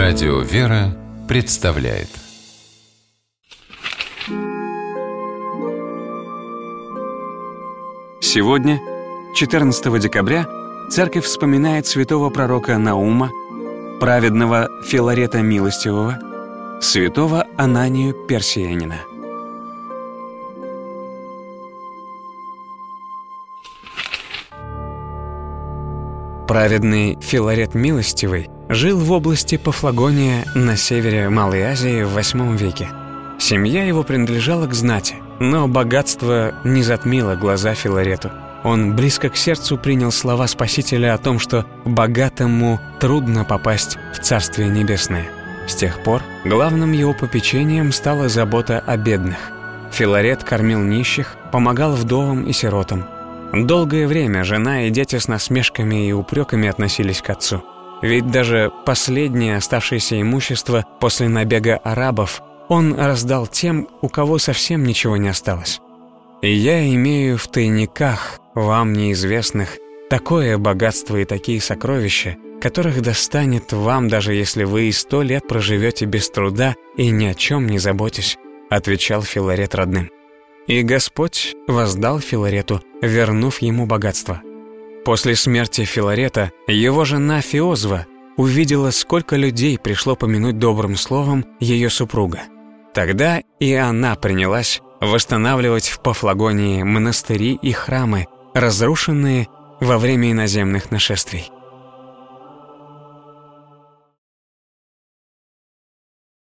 Радио «Вера» представляет. Сегодня, 14 декабря, Церковь вспоминает святого пророка Наума, праведного Филарета Милостивого, святого Ананию Персиянина. Праведный Филарет Милостивый жил в области Пафлагония на севере Малой Азии в VIII веке. Семья его принадлежала к знати, но богатство не затмило глаза Филарету. Он близко к сердцу принял слова Спасителя о том, что богатому трудно попасть в Царствие Небесное. С тех пор главным его попечением стала забота о бедных. Филарет кормил нищих, помогал вдовам и сиротам. Долгое время жена и дети с насмешками и упреками относились к отцу. Ведь даже последнее оставшееся имущество после набега арабов он раздал тем, у кого совсем ничего не осталось. «И я имею в тайниках, вам неизвестных, такое богатство и такие сокровища, которых достанет вам, даже если вы и 100 лет проживете без труда и ни о чем не заботясь», — отвечал Филарет родным. И Господь воздал Филарету, вернув ему богатство. После смерти Филарета его жена Феозва увидела, сколько людей пришло помянуть добрым словом ее супруга. Тогда и она принялась восстанавливать в Пафлагонии монастыри и храмы, разрушенные во время иноземных нашествий.